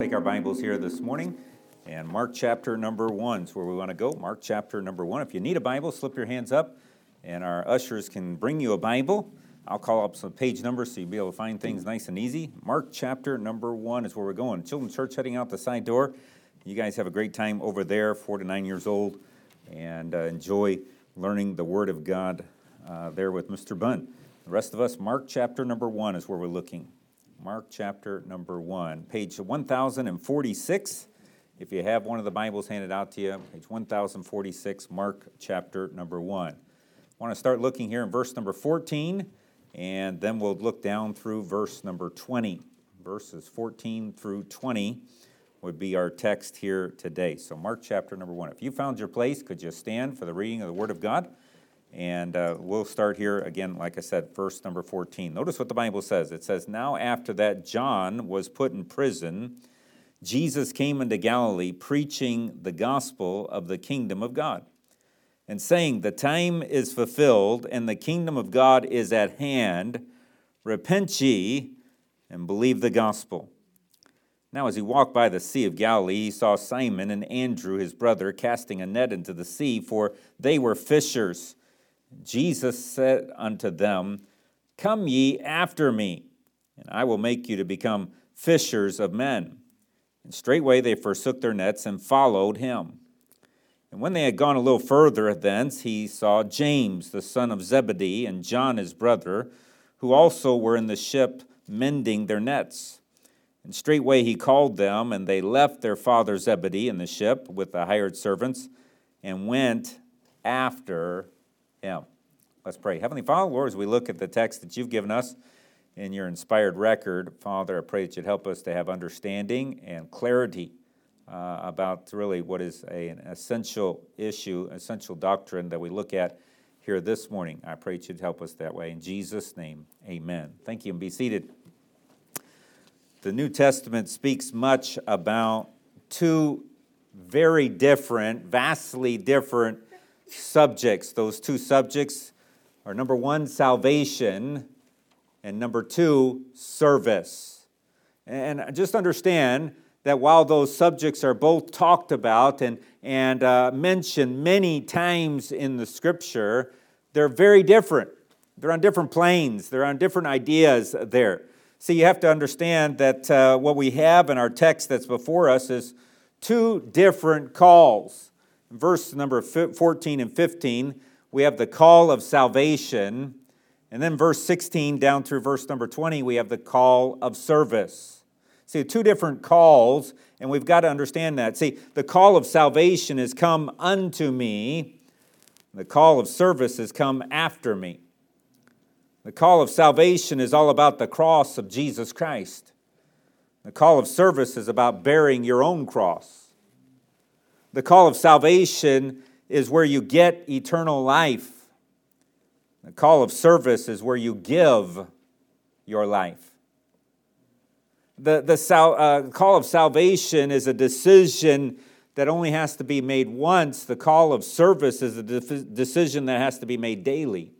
Take our Bibles here this morning, and Mark chapter number 1 is where we want to go. Mark chapter number 1. If you need a Bible, slip your hands up, and our ushers can bring you a Bible. I'll call up some page numbers so you'll be able to find things nice and easy. Mark chapter number 1 is where we're going. Children's Church heading out the side door. You guys have a great time over there, 4 to 9 years old, and enjoy learning the Word of God there with Mr. Bunn. The rest of us, Mark chapter number 1 is where we're looking. Mark chapter number 1, page 1046. If you have one of the Bibles handed out to you, page 1046, Mark chapter number 1. I want to start looking here in verse number 14, and then we'll look down through verse number 20. Verses 14 through 20 would be our text here today. So Mark chapter number 1. If you found your place, could you stand for the reading of the Word of God? And we'll start here again, like I said, verse number 14. Notice what the Bible says. It says, "Now after that John was put in prison, Jesus came into Galilee preaching the gospel of the kingdom of God, and saying, 'The time is fulfilled, and the kingdom of God is at hand. Repent ye, and believe the gospel.' Now as he walked by the Sea of Galilee, he saw Simon and Andrew, his brother, casting a net into the sea, for they were fishers. Jesus said unto them, 'Come ye after me, and I will make you to become fishers of men.' And straightway they forsook their nets and followed him. And when they had gone a little further thence, he saw James, the son of Zebedee, and John his brother, who also were in the ship mending their nets. And straightway he called them, and they left their father Zebedee in the ship with the hired servants, and went after him." Let's pray. Heavenly Father, Lord, as we look at the text that you've given us in your inspired record, Father, I pray that you'd help us to have understanding and clarity about really what is an essential issue, essential doctrine that we look at here this morning. I pray that you'd help us that way. In Jesus' name, amen. Thank you, and be seated. The New Testament speaks much about two very different, vastly different subjects. Those two subjects are, number one, salvation, and number two, service. And just understand that while those subjects are both talked about and mentioned many times in the Scripture, they're very different. They're on different planes. They're on different ideas there. See, you have to understand that what we have in our text that's before us is two different calls. In verse number 14 and 15, we have the call of salvation. And then verse 16 down through verse number 20, we have the call of service. See, two different calls, and we've got to understand that. See, the call of salvation is come unto me. The call of service is come after me. The call of salvation is all about the cross of Jesus Christ. The call of service is about bearing your own cross. The call of salvation is where you get eternal life. The call of service is where you give your life. The call of salvation is a decision that only has to be made once. The call of service is a decision that has to be made daily.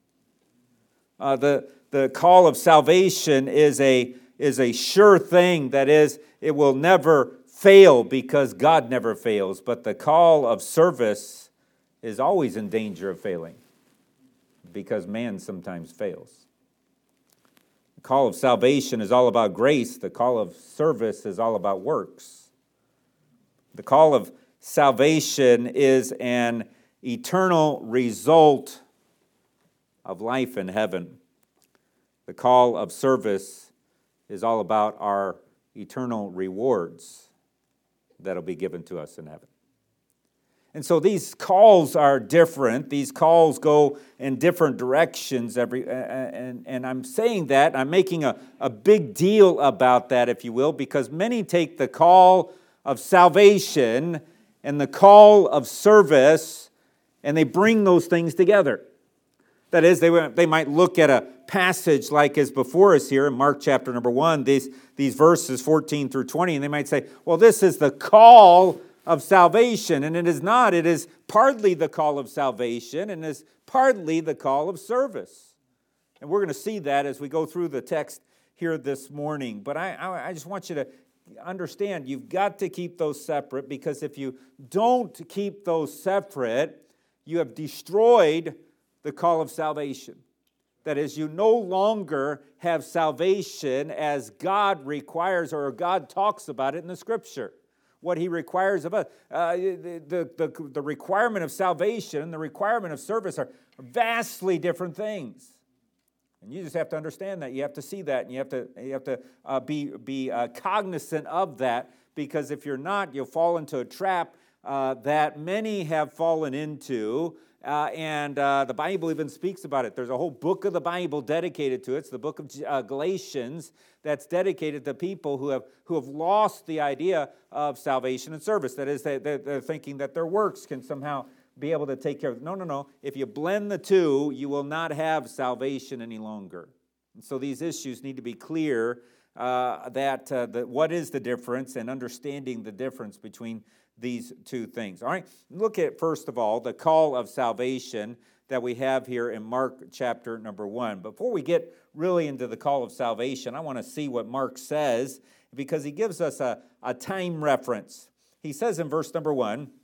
The call of salvation is a sure thing. That is, it will never fail because God never fails. But the call of service is always in danger of failing because man sometimes fails. The call of salvation is all about grace. The call of service is all about works. The call of salvation is an eternal result of life in heaven. The call of service is all about our eternal rewards that'll be given to us in heaven. And so these calls are different. These calls go in different directions. And I'm saying that, I'm making a big deal about that, if you will, because many take the call of salvation and the call of service, and they bring those things together. That is, they might look at a passage like is before us here in Mark chapter number 1, these verses 14 through 20, and they might say, well, this is the call of salvation, and it is not. It is partly the call of salvation, and is partly the call of service. And we're going to see that as we go through the text here this morning. But I just want you to understand you've got to keep those separate, because if you don't keep those separate, you have destroyed the call of salvation. That is, you no longer have salvation as God requires, or God talks about it in the Scripture. What He requires of us. The requirement of salvation and the requirement of service are vastly different things. And you just have to understand that. You have to see that, and you have to be cognizant of that, because if you're not, you'll fall into a trap that many have fallen into. And the Bible even speaks about it. There's a whole book of the Bible dedicated to it. It's the book of Galatians that's dedicated to people who have lost the idea of salvation and service. That is, they're thinking that their works can somehow be able to take care of it. No. If you blend the two, you will not have salvation any longer. And so these issues need to be clear, that what is the difference, and understanding the difference between these two things. All right, look at, first of all, the call of salvation that we have here in Mark chapter number 1. Before we get really into the call of salvation, I want to see what Mark says, because he gives us a time reference. He says in verse number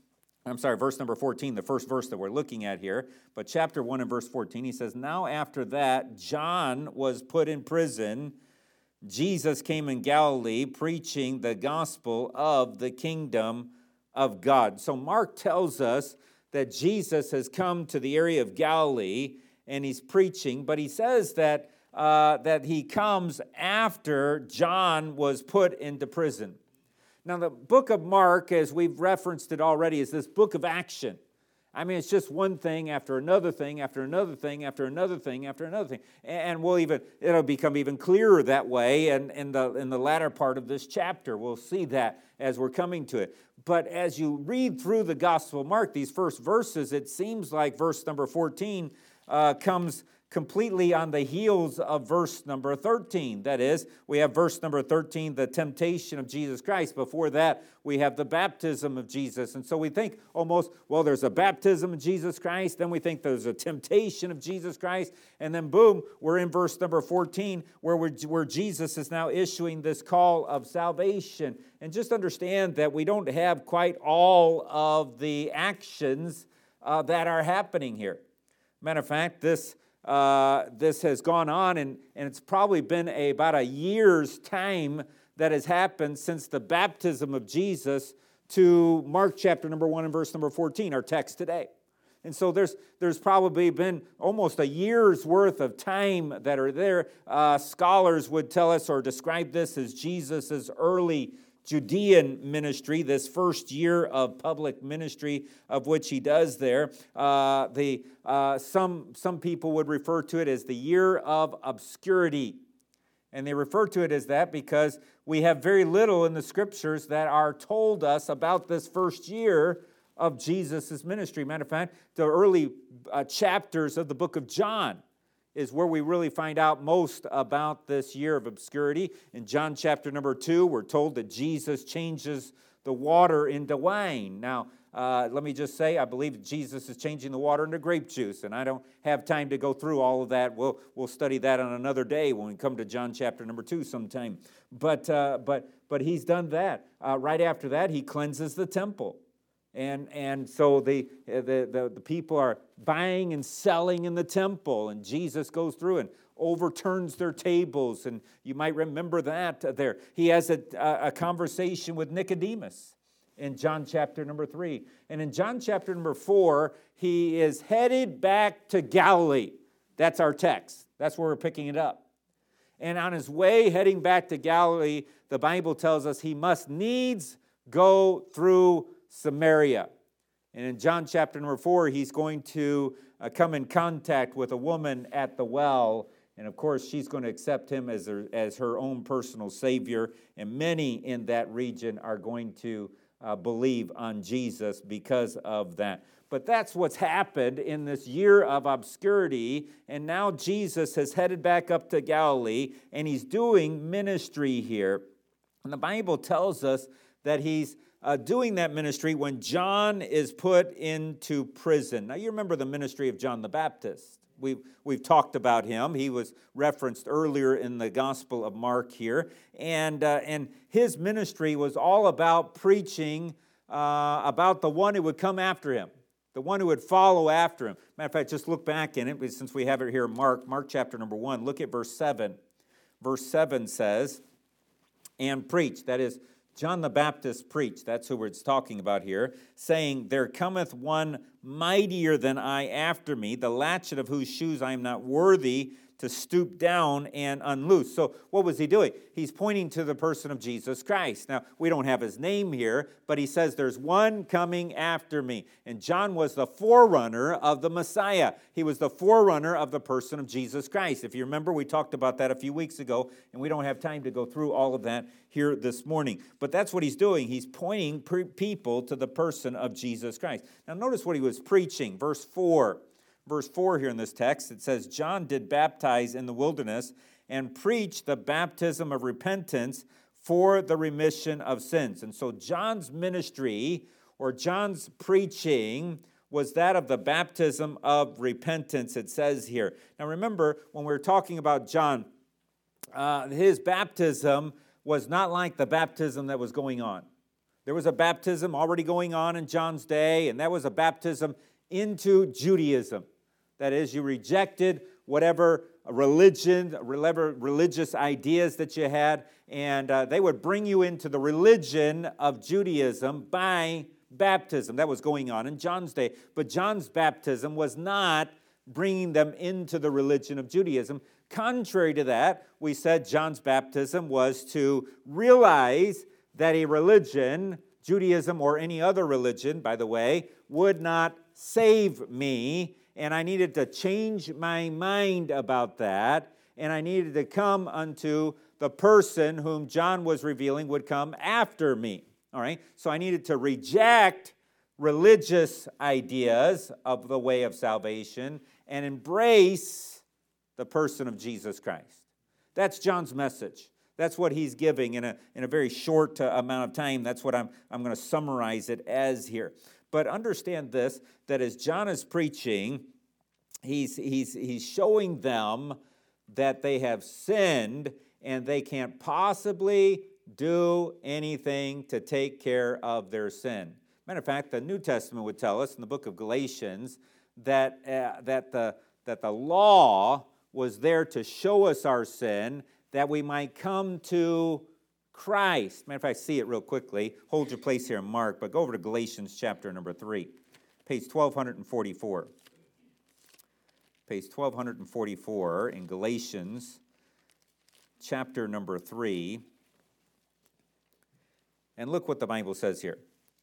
14, the first verse that we're looking at here, but chapter 1 and verse 14, he says, "Now after that, John was put in prison. Jesus came in Galilee, preaching the gospel of the kingdom of God." So Mark tells us that Jesus has come to the area of Galilee and he's preaching, but he says that he comes after John was put into prison. Now, the book of Mark, as we've referenced it already, is this book of action. I mean, it's just one thing after another thing, after another thing, after another thing, after another thing. And it'll become even clearer that way in the latter part of this chapter. We'll see that as we're coming to it. But as you read through the Gospel of Mark, these first verses, it seems like verse number 14 comes completely on the heels of verse number 13. That is, we have verse number 13, the temptation of Jesus Christ. Before that, we have the baptism of Jesus. And so we think almost, well, there's a baptism of Jesus Christ, then we think there's a temptation of Jesus Christ, and then boom, we're in verse number 14, where Jesus is now issuing this call of salvation. And just understand that we don't have quite all of the actions that are happening here. Matter of fact, this has gone on, and it's probably been about a year's time that has happened since the baptism of Jesus to Mark chapter number 1 and verse number 14, our text today. And so there's probably been almost a year's worth of time that are there. Scholars would tell us or describe this as Jesus' early Judean ministry, this first year of public ministry of which he does there. Some people would refer to it as the year of obscurity. And they refer to it as that because we have very little in the Scriptures that are told us about this first year of Jesus' ministry. Matter of fact, the early chapters of the book of John is where we really find out most about this year of obscurity. In John chapter number 2, we're told that Jesus changes the water into wine. Now, let me just say, I believe Jesus is changing the water into grape juice, and I don't have time to go through all of that. We'll study that on another day when we come to John chapter number 2 sometime. But he's done that. Right after that, he cleanses the temple. And so the people are buying and selling in the temple, and Jesus goes through and overturns their tables, and you might remember that there. He has a conversation with Nicodemus in John chapter number 3. And in John chapter number 4, he is headed back to Galilee. That's our text. That's where we're picking it up. And on his way heading back to Galilee, the Bible tells us he must needs go through Samaria. And in John chapter number 4, he's going to come in contact with a woman at the well. And of course, she's going to accept him as her own personal Savior. And many in that region are going to believe on Jesus because of that. But that's what's happened in this year of obscurity. And now Jesus has headed back up to Galilee, and he's doing ministry here. And the Bible tells us that he's doing that ministry when John is put into prison. Now, you remember the ministry of John the Baptist. We've talked about him. He was referenced earlier in the Gospel of Mark here. And his ministry was all about preaching about the one who would come after him, the one who would follow after him. Matter of fact, just look back in it, since we have it here, Mark chapter number 1. Look at verse 7. Verse 7 says, and preach. That is, John the Baptist preached. That's who it's talking about here, saying, there cometh one mightier than I after me, the latchet of whose shoes I am not worthy to stoop down and unloose. So what was he doing? He's pointing to the person of Jesus Christ. Now, we don't have his name here, but he says there's one coming after me. And John was the forerunner of the Messiah. He was the forerunner of the person of Jesus Christ. If you remember, we talked about that a few weeks ago, and we don't have time to go through all of that here this morning. But that's what he's doing. He's pointing people to the person of Jesus Christ. Now, notice what he was preaching. Verse 4. Verse 4 here in this text, it says, John did baptize in the wilderness and preach the baptism of repentance for the remission of sins. And so John's ministry, or John's preaching, was that of the baptism of repentance, it says here. Now remember, when we were talking about John, his baptism was not like the baptism that was going on. There was a baptism already going on in John's day, and that was a baptism into Judaism. That is, you rejected whatever religion, whatever religious ideas that you had, and they would bring you into the religion of Judaism by baptism. That was going on in John's day. But John's baptism was not bringing them into the religion of Judaism. Contrary to that, we said John's baptism was to realize that a religion, Judaism or any other religion, by the way, would not save me, and I needed to change my mind about that, and I needed to come unto the person whom John was revealing would come after me. All right? So I needed to reject religious ideas of the way of salvation and embrace the person of Jesus Christ. That's John's message. That's what he's giving in a very short amount of time. That's what I'm going to summarize it as here. But understand this, that as John is preaching, he's showing them that they have sinned and they can't possibly do anything to take care of their sin. Matter of fact, the New Testament would tell us in the book of Galatians that the law was there to show us our sin, that we might come to Christ. Matter of fact, see it real quickly. Hold your place here in Mark, but go over to Galatians chapter number 3, page 1244. Page 1244 in Galatians chapter number 3. And look what the Bible says here.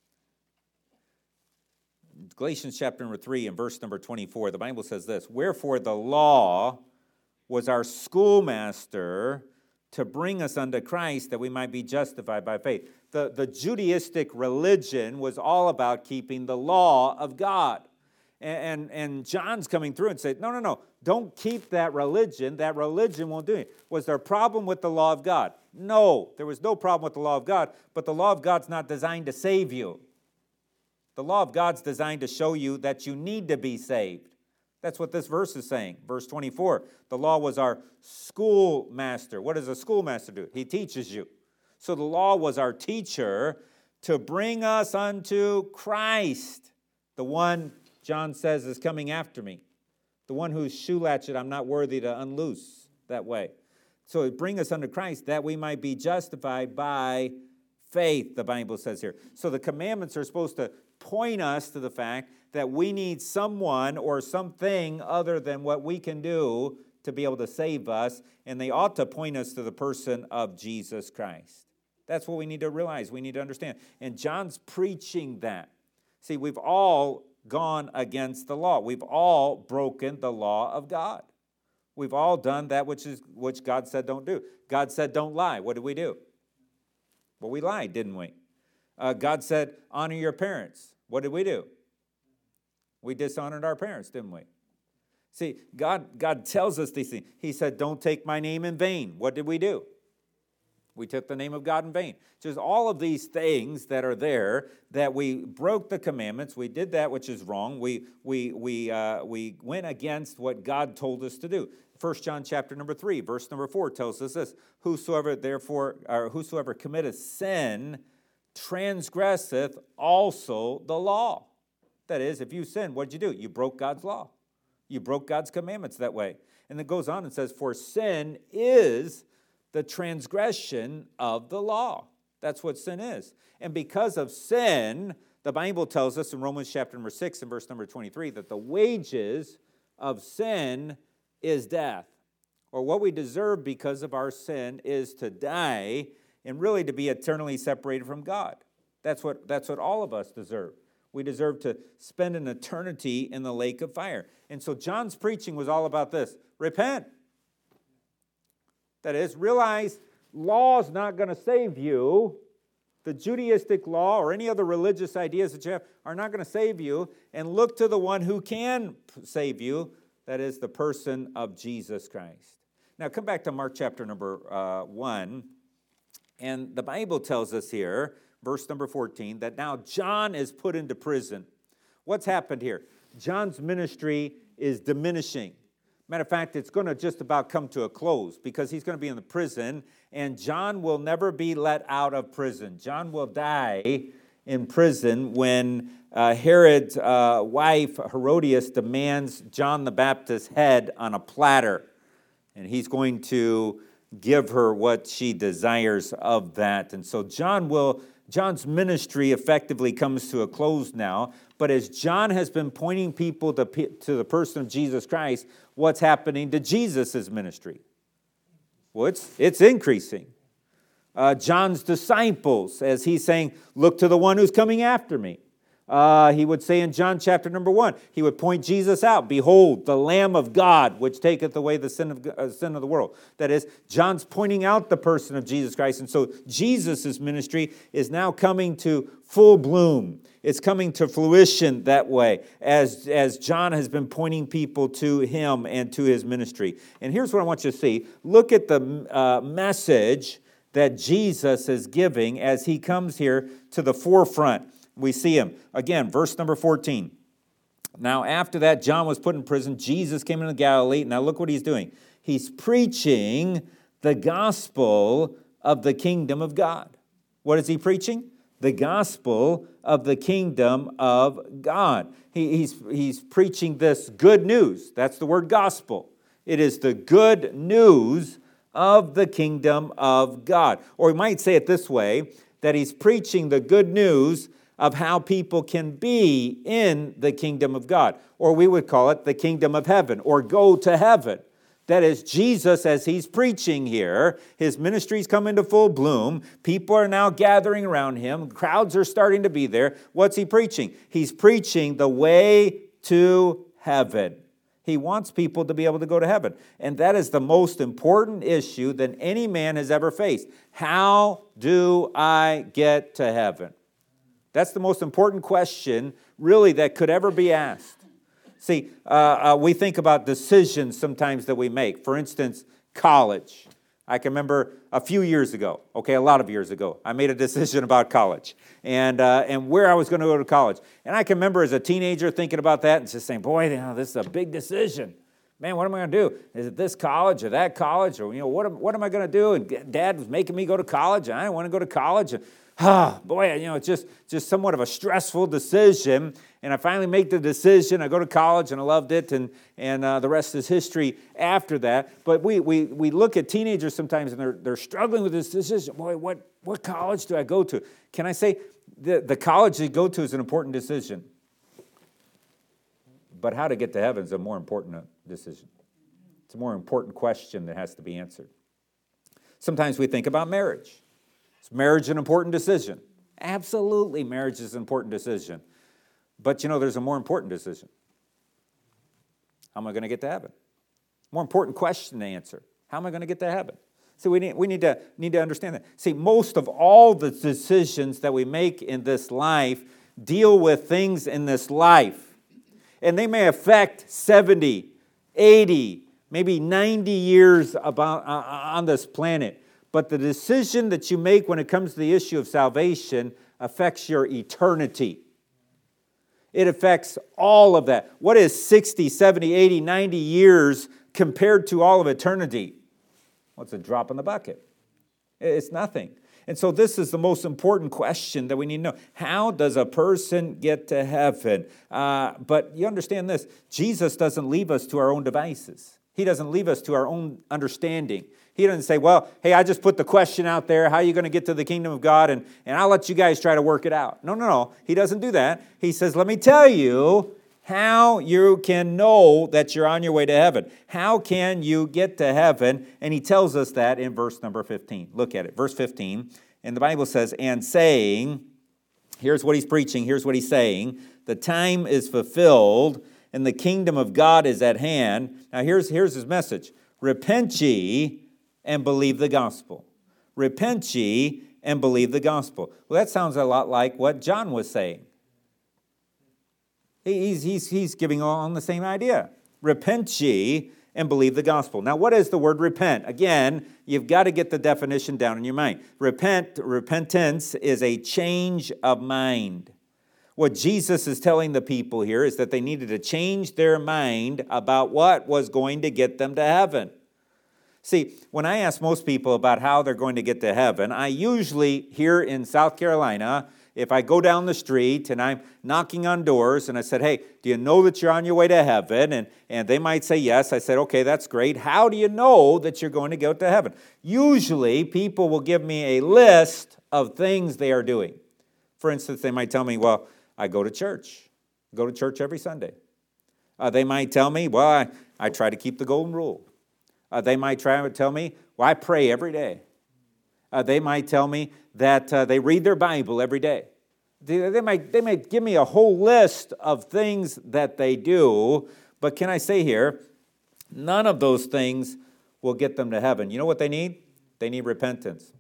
Galatians chapter number 3 and verse number 24, the Bible says this, wherefore the law was our schoolmaster to bring us unto Christ, that we might be justified by faith. The Judaistic religion was all about keeping the law of God. And John's coming through and said, no, don't keep that religion. That religion won't do it. Was there a problem with the law of God? No, there was no problem with the law of God, but the law of God's not designed to save you. The law of God's designed to show you that you need to be saved. That's what this verse is saying. Verse 24, the law was our schoolmaster. What does a schoolmaster do? He teaches you. So the law was our teacher to bring us unto Christ, the one John says is coming after me, the one whose shoe latchet I'm not worthy to unloose that way. So bring us unto Christ that we might be justified by faith, the Bible says here. So the commandments are supposed to point us to the fact that we need someone or something other than what we can do to be able to save us, and they ought to point us to the person of Jesus Christ. That's what we need to realize. We need to understand. And John's preaching that. See, we've all gone against the law. We've all broken the law of God. We've all done that which God said don't do. God said don't lie. What did we do? Well, we lied, didn't we? God said honor your parents. What did we do? We dishonored our parents, didn't we? See, God tells us these things. He said, don't take my name in vain. What did we do? We took the name of God in vain. Just all of these things that are there, that we broke the commandments. We did that which is wrong. We went against what God told us to do. 1 John chapter number 3, verse number 4 tells us this: whosoever committeth sin transgresseth also the law. That is, if you sin, what did you do? You broke God's law. You broke God's commandments that way. And it goes on and says, for sin is the transgression of the law. That's what sin is. And because of sin, the Bible tells us in Romans chapter number 6 and verse number 23 that the wages of sin is death. Or what we deserve because of our sin is to die and really to be eternally separated from God. That's what all of us deserve. We deserve to spend an eternity in the lake of fire. And so John's preaching was all about this: repent. That is, realize law is not going to save you. The Judaistic law or any other religious ideas that you have are not going to save you. And look to the one who can save you. That is the person of Jesus Christ. Now come back to Mark chapter number 1. And the Bible tells us here, verse number 14, that now John is put into prison. What's happened here? John's ministry is diminishing. Matter of fact, it's going to just about come to a close because he's going to be in the prison, and John will never be let out of prison. John will die in prison when Herod's wife, Herodias, demands John the Baptist's head on a platter, and he's going to give her what she desires of that. And so John's ministry effectively comes to a close now. But as John has been pointing people to the person of Jesus Christ, what's happening to Jesus' ministry? Well, it's increasing. John's disciples, as he's saying, look to the one who's coming after me. He would say in John chapter number 1, he would point Jesus out. Behold, the Lamb of God, which taketh away the sin of the world. That is, John's pointing out the person of Jesus Christ. And so Jesus' ministry is now coming to full bloom. It's coming to fruition that way as John has been pointing people to him and to his ministry. And here's what I want you to see. Look at the message that Jesus is giving as he comes here to the forefront. We see him. Again, verse number 14. Now, after that, John was put in prison. Jesus came into Galilee. Now, look what he's doing. He's preaching the gospel of the kingdom of God. What is he preaching? The gospel of the kingdom of God. He's preaching this good news. That's the word gospel. It is the good news of the kingdom of God. Or we might say it this way, that he's preaching the good news of how people can be in the kingdom of God. Or we would call it the kingdom of heaven, or go to heaven. That is, Jesus, as he's preaching here, his ministry's come into full bloom. People are now gathering around him. Crowds are starting to be there. What's he preaching? He's preaching the way to heaven. He wants people to be able to go to heaven. And that is the most important issue that any man has ever faced. How do I get to heaven? That's the most important question, really, that could ever be asked. See, we think about decisions sometimes that we make. For instance, college. I can remember a few years ago, a lot of years ago, I made a decision about college and where I was going to go to college. And I can remember as a teenager thinking about that and just saying, boy, this is a big decision. Man, what am I going to do? Is it this college or that college? Or, what am I going to do? And Dad was making me go to college, and I didn't want to go to college. It's just somewhat of a stressful decision. And I finally make the decision. I go to college, and I loved it, and the rest is history after that. But we look at teenagers sometimes, and they're struggling with this decision. Boy, what college do I go to? Can I say the college you go to is an important decision, but how to get to heaven is a more important decision. It's a more important question that has to be answered. Sometimes we think about marriage. Is marriage an important decision? Absolutely, marriage is an important decision. But there's a more important decision. How am I going to get to heaven? More important question to answer. How am I going to get to heaven? So we need to understand that. See, most of all the decisions that we make in this life deal with things in this life. And they may affect 70, 80, maybe 90 years on this planet. but the decision that you make when it comes to the issue of salvation affects your eternity. It affects all of that. What is 60, 70, 80, 90 years compared to all of eternity? Well, it's a drop in the bucket. It's nothing. And so this is the most important question that we need to know. How does a person get to heaven? But you understand this. Jesus doesn't leave us to our own devices. He doesn't leave us to our own understanding. He doesn't say, well, hey, I just put the question out there. How are you going to get to the kingdom of God? And I'll let you guys try to work it out. No. He doesn't do that. He says, let me tell you how you can know that you're on your way to heaven. How can you get to heaven? And he tells us that in verse number 15. Look at it, verse 15. And the Bible says, and saying, here's what he's preaching, here's what he's saying, the time is fulfilled, and the kingdom of God is at hand. Now here's his message. Repent ye and believe the gospel. Repent ye and believe the gospel. Well, that sounds a lot like what John was saying. He's giving on the same idea. Repent ye and believe the gospel. Now, what is the word repent? Again, you've got to get the definition down in your mind. Repentance is a change of mind. What Jesus is telling the people here is that they needed to change their mind about what was going to get them to heaven. See, when I ask most people about how they're going to get to heaven, I usually, here in South Carolina, if I go down the street and I'm knocking on doors and I said, hey, do you know that you're on your way to heaven? And they might say yes. I said, okay, that's great. How do you know that you're going to go to heaven? Usually, people will give me a list of things they are doing. For instance, they might tell me, well, I go to church. I go to church every Sunday. They might tell me, well, I try to keep the golden rule. They might try to tell me, well, I pray every day. They might tell me that they read their Bible every day. They might give me a whole list of things that they do, but can I say here, none of those things will get them to heaven. You know what they need? They need repentance.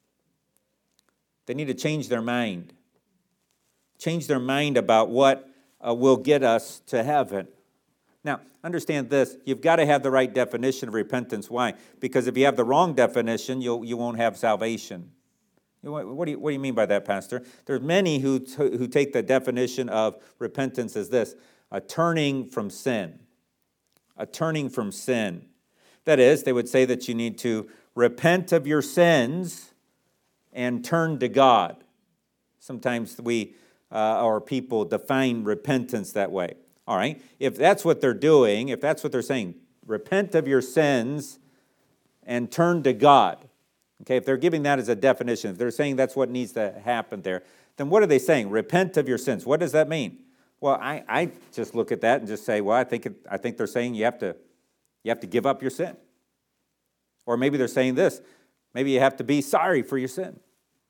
They need to change their mind. Change their mind about what will get us to heaven. Now, understand this. You've got to have the right definition of repentance. Why? Because if you have the wrong definition, you won't have salvation. What do you mean by that, Pastor? There's many who take the definition of repentance as this: a turning from sin. A turning from sin. That is, they would say that you need to repent of your sins and turn to God. Sometimes our people define repentance that way. All right, if that's what they're doing, if that's what they're saying, repent of your sins and turn to God. Okay, if they're giving that as a definition, if they're saying that's what needs to happen there, then what are they saying? Repent of your sins. What does that mean? Well, I just look at that and just say, well, I think they're saying you have to give up your sin. Or maybe they're saying this, maybe you have to be sorry for your sin.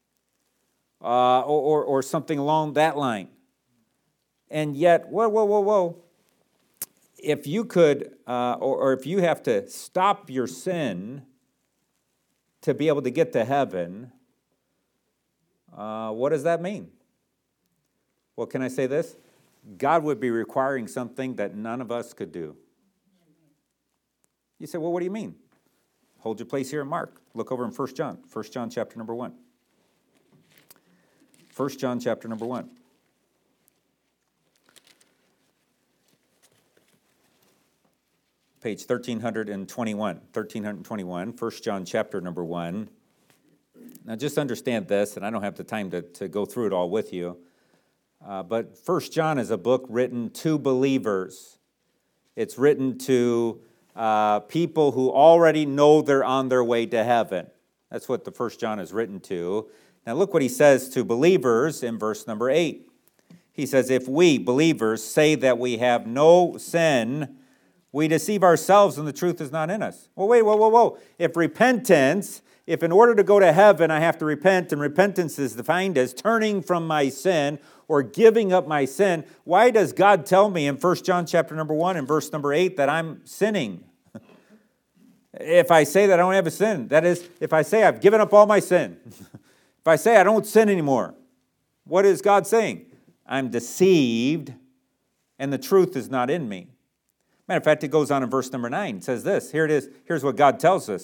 Or something along that line. And yet, whoa. If you could, or if you have to stop your sin to be able to get to heaven, what does that mean? Well, can I say this? God would be requiring something that none of us could do. You say, well, what do you mean? Hold your place here in Mark. Look over in 1 John. 1 John chapter number 1. 1 John chapter number 1. Page 1321, 1 John chapter number 1. Now just understand this, and I don't have the time to go through it all with you, but 1 John is a book written to believers. It's written to people who already know they're on their way to heaven. That's what the 1 John is written to. Now look what he says to believers in verse number 8. He says, if we, believers, say that we have no sin, we deceive ourselves and the truth is not in us. Well, wait, whoa. If in order to go to heaven I have to repent, and repentance is defined as turning from my sin or giving up my sin, why does God tell me in 1 John chapter number 1 and verse number 8 that I'm sinning? If I say that I don't have a sin, that is, if I say I've given up all my sin, if I say I don't sin anymore, what is God saying? I'm deceived and the truth is not in me. Matter of fact, it goes on in verse number 9. It says this. Here it is. Here's what God tells us.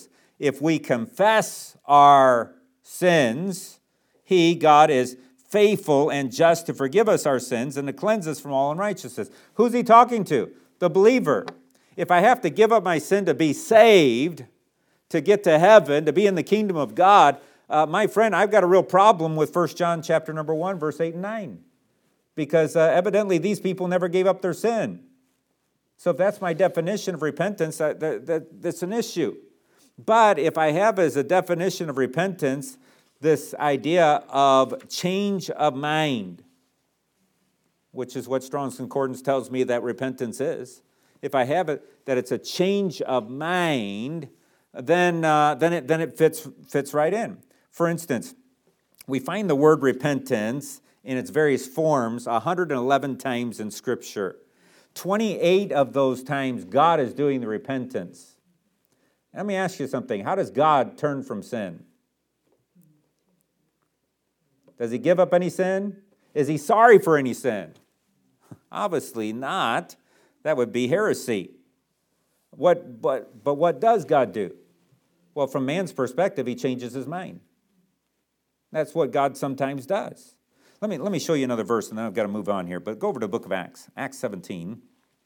if we confess our sins, He, God, is faithful and just to forgive us our sins and to cleanse us from all unrighteousness. Who's He talking to? The believer. If I have to give up my sin to be saved, to get to heaven, to be in the kingdom of God, my friend, I've got a real problem with 1 John chapter number 1, verse 8 and 9. Because evidently these people never gave up their sin. So if that's my definition of repentance, that's an issue. But if I have as a definition of repentance this idea of change of mind, which is what Strong's Concordance tells me that repentance is, if I have it that it's a change of mind, then it fits right in. For instance, we find the word repentance in its various forms 111 times in Scripture. 28 of those times God is doing the repentance. Let me ask you something. How does God turn from sin? Does He give up any sin? Is He sorry for any sin? Obviously not. That would be heresy. But what does God do? Well, from man's perspective, He changes his mind. That's what God sometimes does. Let me show you another verse, and then I've got to move on here. But go over to the book of Acts, Acts 17.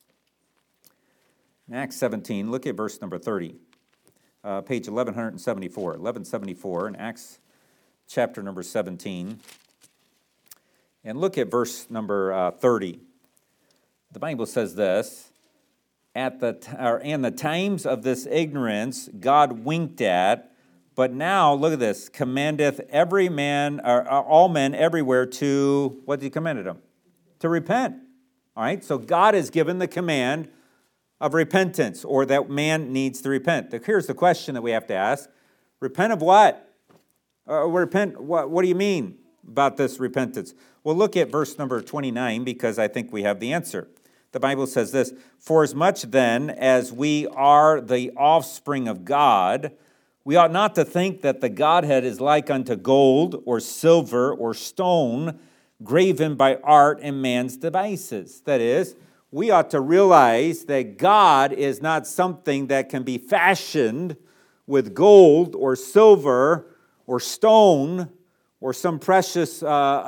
In Acts 17, look at verse number 30, page 1174. 1174 in Acts chapter number 17. And look at verse number 30. The Bible says this, and the times of this ignorance God winked at, but now, look at this, commandeth every man, or all men everywhere to, what did He commanded them? To repent. All right, so God has given the command of repentance, or that man needs to repent. Here's the question that we have to ask. Repent of what? Repent, what do you mean about this repentance? Well, look at verse number 29, because I think we have the answer. The Bible says this, for as much then as we are the offspring of God, we ought not to think that the Godhead is like unto gold or silver or stone graven by art and man's devices. That is, we ought to realize that God is not something that can be fashioned with gold or silver or stone or some precious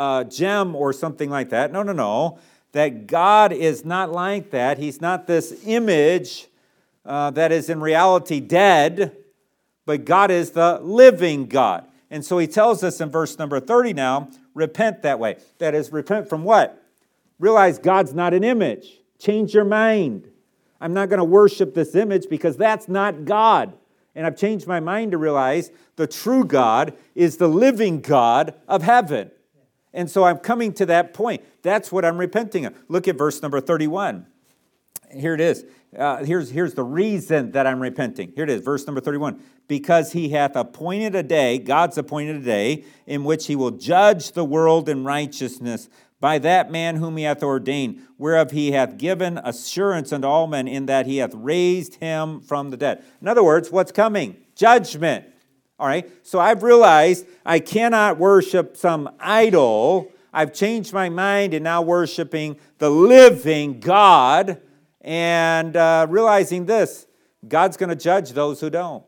gem or something like that. No. That God is not like that. He's not this image that is in reality dead, but God is the living God. And so He tells us in verse number 30 now, repent that way. That is, repent from what? Realize God's not an image. Change your mind. I'm not going to worship this image because that's not God. And I've changed my mind to realize the true God is the living God of heaven. And so I'm coming to that point. That's what I'm repenting of. Look at verse number 31. Here it is. Here's the reason that I'm repenting. Here it is, verse number 31. Because He hath appointed a day, God's appointed a day, in which He will judge the world in righteousness by that man whom He hath ordained, whereof He hath given assurance unto all men, in that He hath raised Him from the dead. In other words, what's coming? Judgment. All right, so I've realized I cannot worship some idol. I've changed my mind and now worshiping the living God, and realizing this, God's going to judge those who don't.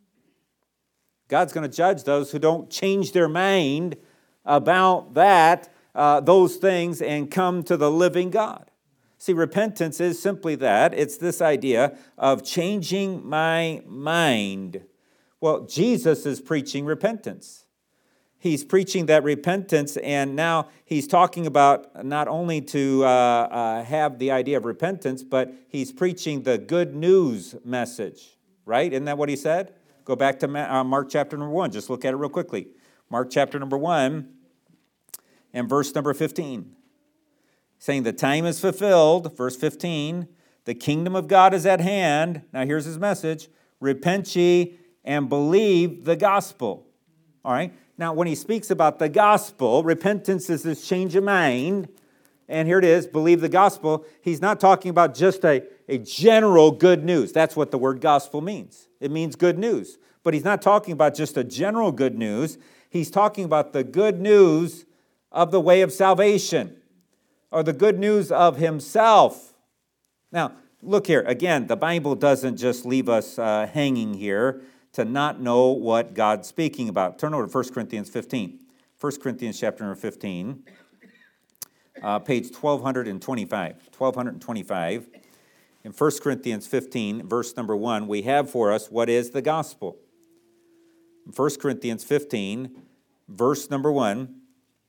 God's going to judge those who don't change their mind about those things and come to the living God. See, repentance is simply that. It's this idea of changing my mind. Well, Jesus is preaching repentance. He's preaching that repentance, and now He's talking about not only to have the idea of repentance, but He's preaching the good news message, right? Isn't that what He said? Go back to Mark chapter number 1. Just look at it real quickly. Mark chapter number 1 and verse number 15. Saying the time is fulfilled, verse 15, the kingdom of God is at hand. Now here's His message. Repent ye and believe the gospel. All right? Now, when He speaks about the gospel, repentance is this change of mind. And here it is, believe the gospel. He's not talking about just a general good news. That's what the word gospel means. It means good news. But He's not talking about just a general good news. He's talking about the good news of the way of salvation, or the good news of Himself. Now, look here. Again, the Bible doesn't just leave us hanging here to not know what God's speaking about. Turn over to 1 Corinthians 15. 1 Corinthians chapter number 15, page 1225. 1225. In 1 Corinthians 15, verse number 1, we have for us what is the gospel. In 1 Corinthians 15, verse number 1,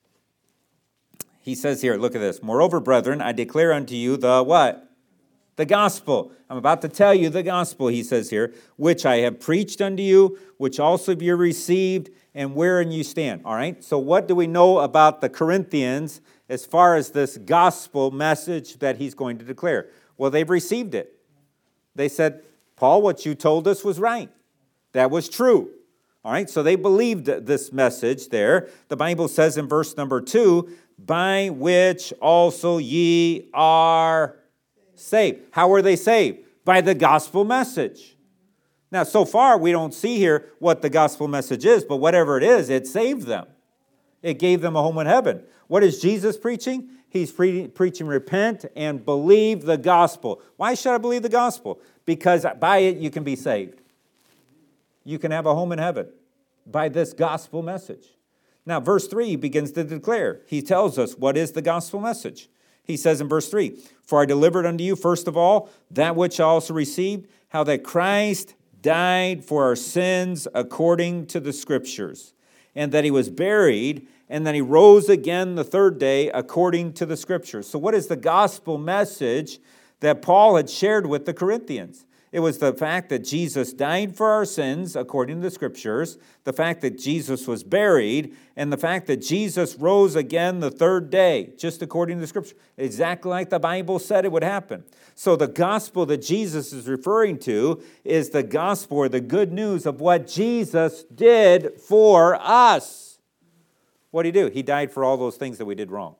he says here, look at this. Moreover, brethren, I declare unto you the what? The gospel. I'm about to tell you the gospel, he says here, which I have preached unto you, which also you received, and wherein you stand. All right, so what do we know about the Corinthians as far as this gospel message that he's going to declare? Well, they've received it. They said, Paul, what you told us was right. That was true. All right, so they believed this message there. The Bible says in verse number 2, by which also ye are saved. How were they saved? By the gospel message. Now, so far, we don't see here what the gospel message is, but whatever it is, it saved them. It gave them a home in heaven. What is Jesus preaching? He's preaching repent and believe the gospel. Why should I believe the gospel? Because by it you can be saved. You can have a home in heaven by this gospel message. Now, verse 3 begins to declare. He tells us what is the gospel message. He says in verse 3, for I delivered unto you, first of all, that which I also received, how that Christ died for our sins according to the Scriptures, and that he was buried, and then he rose again the third day according to the Scriptures. So what is the gospel message that Paul had shared with the Corinthians? It was the fact that Jesus died for our sins according to the Scriptures, the fact that Jesus was buried, and the fact that Jesus rose again the third day, just according to the Scripture, exactly like the Bible said it would happen. So the gospel that Jesus is referring to is the gospel or the good news of what Jesus did for us. What did he do? He died for all those things that we did wrong.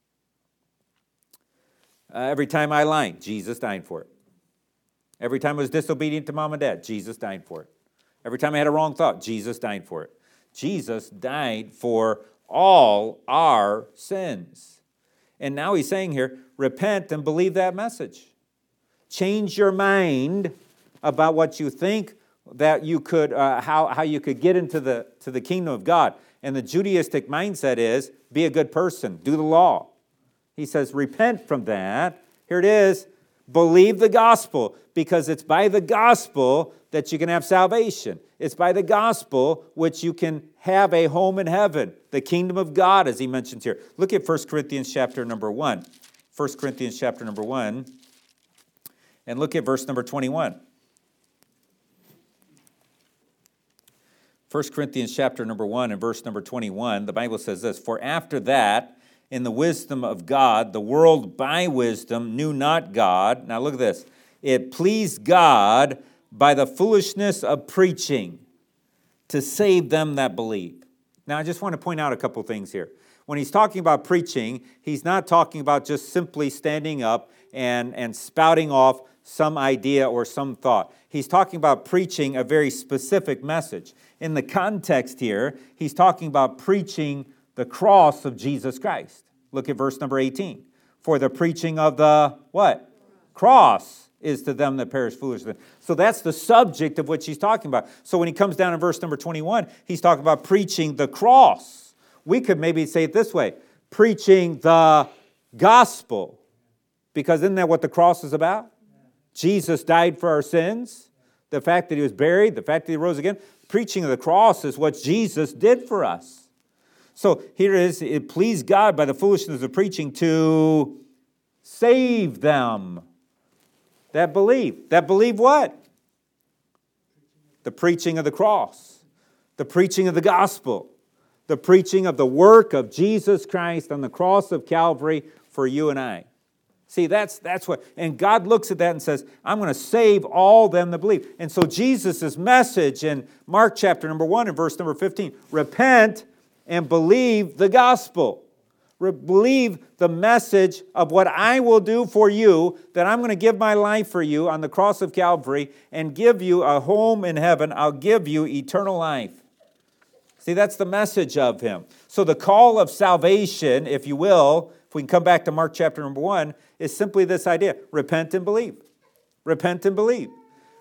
Every time I lied, Jesus died for it. Every time I was disobedient to mom and dad, Jesus died for it. Every time I had a wrong thought, Jesus died for it. Jesus died for all our sins. And now he's saying here, repent and believe that message. Change your mind about what you think that you could, how you could get into the kingdom of God. And the Judaistic mindset is, be a good person, do the law. He says, repent from that. Here it is. Believe the gospel, because it's by the gospel that you can have salvation. It's by the gospel which you can have a home in heaven, the kingdom of God, as he mentions here. Look at 1 Corinthians chapter number 1. 1 Corinthians chapter number 1, and look at verse number 21. 1 Corinthians chapter number 1 and verse number 21, the Bible says this, for after that, in the wisdom of God, the world by wisdom knew not God. Now look at this. It pleased God by the foolishness of preaching to save them that believe. Now I just want to point out a couple things here. When he's talking about preaching, he's not talking about just simply standing up and spouting off some idea or some thought. He's talking about preaching a very specific message. In the context here, he's talking about preaching the cross of Jesus Christ. Look at verse number 18. For the preaching of the what? Cross is to them that perish foolishly. So that's the subject of which he's talking about. So when he comes down in verse number 21, he's talking about preaching the cross. We could maybe say it this way, preaching the gospel. Because isn't that what the cross is about? Jesus died for our sins. The fact that he was buried, the fact that he rose again. Preaching of the cross is what Jesus did for us. So here it is, it pleased God by the foolishness of preaching to save them that believe. That believe what? The preaching of the cross. The preaching of the gospel. The preaching of the work of Jesus Christ on the cross of Calvary for you and I. See, that's what, and God looks at that and says, I'm going to save all them that believe. And so Jesus' message in Mark chapter number 1 and verse number 15, repent and believe the gospel. Believe the message of what I will do for you, that I'm going to give my life for you on the cross of Calvary and give you a home in heaven. I'll give you eternal life. See, that's the message of him. So the call of salvation, if you will, if we can come back to Mark chapter number 1, is simply this idea. Repent and believe. Repent and believe.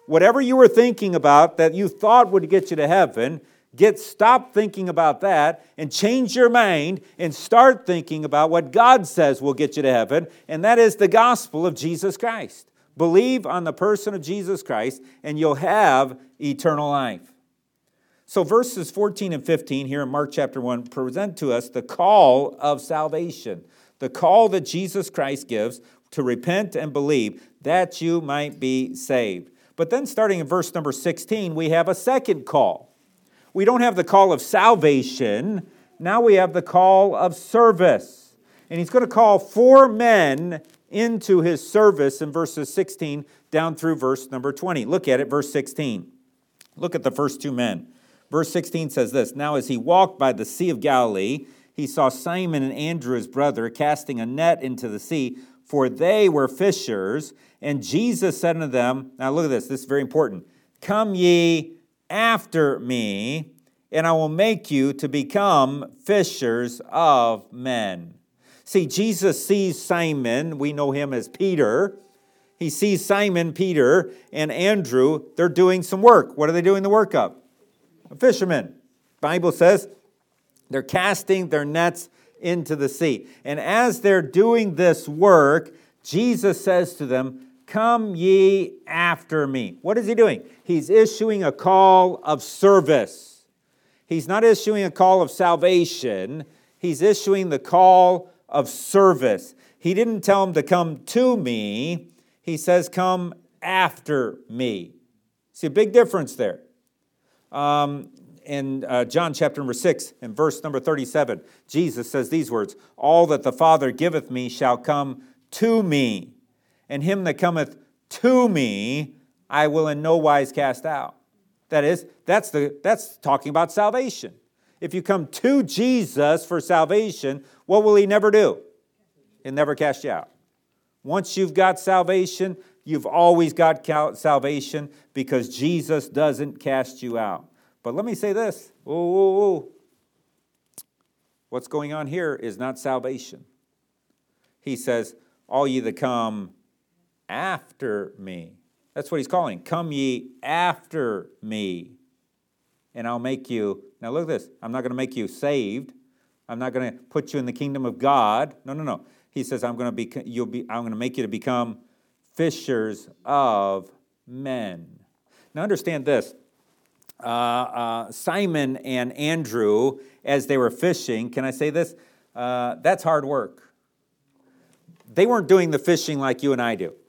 whatever you were thinking about that you thought would get you to heaven, stop thinking about that and change your mind and start thinking about what God says will get you to heaven, and that is the gospel of Jesus Christ. Believe on the person of Jesus Christ, and you'll have eternal life. So verses 14 and 15 here in Mark chapter 1 present to us the call of salvation, the call that Jesus Christ gives to repent and believe that you might be saved. But then starting in verse number 16, we have a second call. We don't have the call of salvation. Now we have the call of service. And he's going to call 4 men into his service in verses 16 down through verse number 20. Look at it, verse 16. Look at the first 2 men. Verse 16 says this, "Now as he walked by the Sea of Galilee, he saw Simon and Andrew his brother casting a net into the sea, for they were fishers. And Jesus said unto them," now look at this is very important, "Come ye after me, and I will make you to become fishers of men." See, Jesus sees Simon, we know him as Peter. He sees Simon, Peter, and Andrew, they're doing some work. What are they doing the work of? Fishermen. Bible says they're casting their nets into the sea. And as they're doing this work, Jesus says to them, "Come ye after me." What is he doing? He's issuing a call of service. He's not issuing a call of salvation. He's issuing the call of service. He didn't tell them to come to me. He says, "Come after me." See a big difference there. In John chapter number 6 and verse number 37, Jesus says these words, "All that the Father giveth me shall come to me, and him that cometh to me I will in no wise cast out." That is, that's talking about salvation. If you come to Jesus for salvation, what will he never do? He'll never cast you out. Once you've got salvation, you've always got salvation because Jesus doesn't cast you out. But let me say this. What's going on here is not salvation. He says, "All ye that come after me." That's what he's calling. "Come ye after me, and I'll make you." Now look at this. I'm not going to make you saved. I'm not going to put you in the kingdom of God. No. He says, I'm going to make you to become fishers of men. Now understand this. Simon and Andrew, as they were fishing, can I say this? That's hard work. They weren't doing the fishing like you and I do.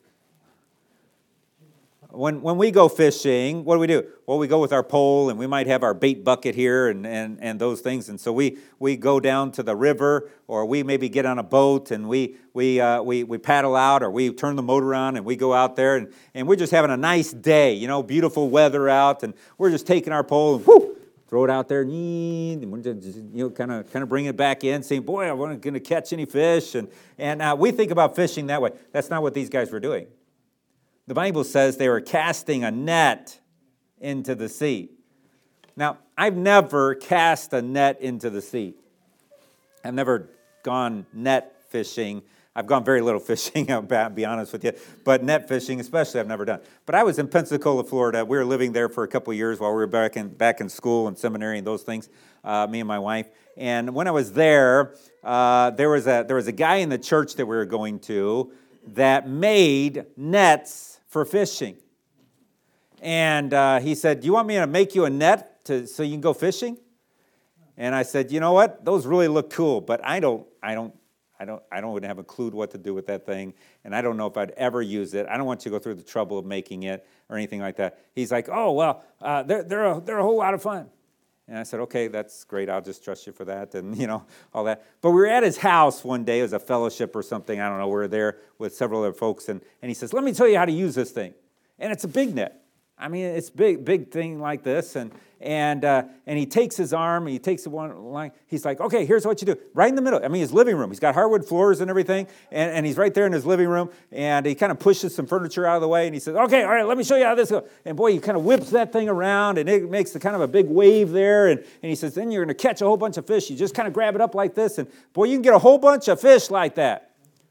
When we go fishing, what do? Well, we go with our pole, and we might have our bait bucket here and those things. And so we go down to the river, or we maybe get on a boat, and we paddle out, or we turn the motor on, and we go out there, and we're just having a nice day, beautiful weather out, and we're just taking our pole and throw it out there, and we're just, kind of bring it back in, saying, "Boy, I wasn't going to catch any fish." And we think about fishing that way. That's not what these guys were doing. The Bible says they were casting a net into the sea. Now, I've never cast a net into the sea. I've never gone net fishing. I've gone very little fishing, I'll be honest with you. But net fishing, especially, I've never done. But I was in Pensacola, Florida. We were living there for a couple of years while we were back in school and seminary and those things, me and my wife. And when I was there, there was a guy in the church that we were going to that made nets for fishing. And he said, "Do you want me to make you a net so you can go fishing?" And I said, "You know what? Those really look cool, but I don't have a clue what to do with that thing, and I don't know if I'd ever use it. I don't want you to go through the trouble of making it or anything like that." He's like, "Oh, well, they're a whole lot of fun." And I said, "Okay, that's great. I'll just trust you for that," and all that. But we were at his house one day. It was a fellowship or something. I don't know. We were there with several other folks, and he says, "Let me tell you how to use this thing." And it's a big net. I mean, it's big thing like this, and he takes his arm, and he takes the one line. He's like, "Okay, here's what you do." Right in the middle. I mean, his living room. He's got hardwood floors and everything, and he's right there in his living room, and he kind of pushes some furniture out of the way, and he says, "Okay, all right, let me show you how this goes." And boy, he kind of whips that thing around, and it makes kind of a big wave there, and he says, "Then you're going to catch a whole bunch of fish. You just kind of grab it up like this, and boy, you can get a whole bunch of fish like that."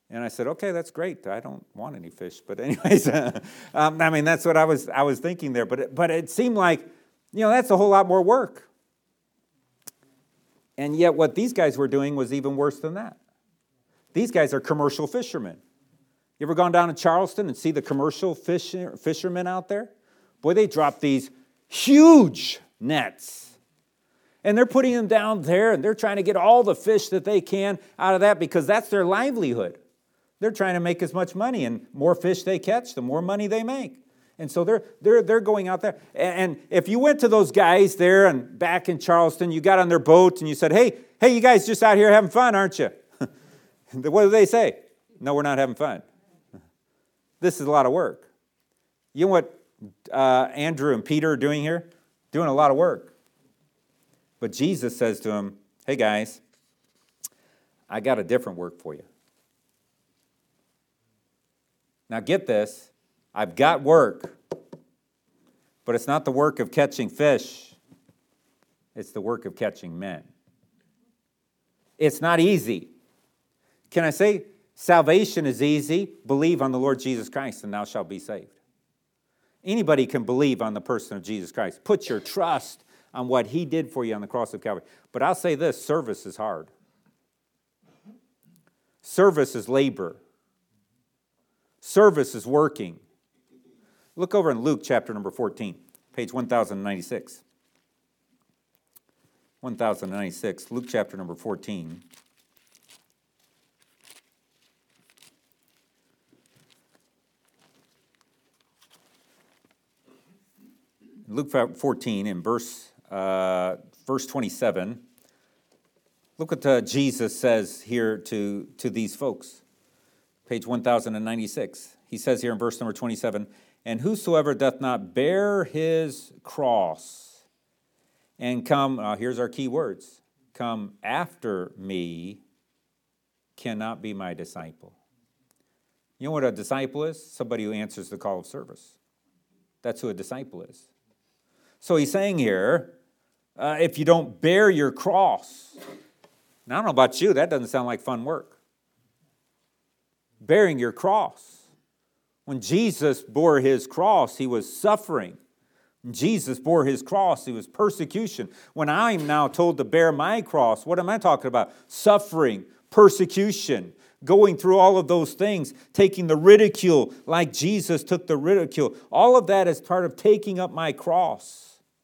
And I said, okay, that's great. I don't want any fish. But anyways, that's what I was thinking there. But it seemed like, that's a whole lot more work. And yet what these guys were doing was even worse than that. These guys are commercial fishermen. You ever gone down to Charleston and see the commercial fishermen out there? Boy, they drop these huge nets. And they're putting them down there, and they're trying to get all the fish that they can out of that because that's their livelihood. They're trying to make as much money, and more fish they catch, the more money they make. And so they're going out there. And if you went to those guys there and back in Charleston, you got on their boat and you said, hey, you guys just out here having fun, aren't you? What do they say? No, we're not having fun. This is a lot of work. You know what Andrew and Peter are doing here? Doing a lot of work. But Jesus says to them, hey guys, I got a different work for you. Now get this, I've got work, but it's not the work of catching fish. It's the work of catching men. It's not easy. Can I say salvation is easy? Believe on the Lord Jesus Christ and thou shalt be saved. Anybody can believe on the person of Jesus Christ. Put your trust on what he did for you on the cross of Calvary. But I'll say this, service is hard. Service is labor. Service is working. Look over in Luke chapter number 14, page 1096. 1096, Luke chapter number 14. Luke 14 in verse 27. Look what Jesus says here to these folks. Page 1096. He says here in verse number 27, and whosoever doth not bear his cross and come, here's our key words, come after me, cannot be my disciple. You know what a disciple is? Somebody who answers the call of service. That's who a disciple is. So he's saying here, if you don't bear your cross, now I don't know about you, that doesn't sound like fun work. Bearing your cross. When Jesus bore his cross, he was suffering. When Jesus bore his cross, he was persecution. When I'm now told to bear my cross, what am I talking about? Suffering, persecution, going through all of those things, taking the ridicule like Jesus took the ridicule. All of that is part of taking up my cross.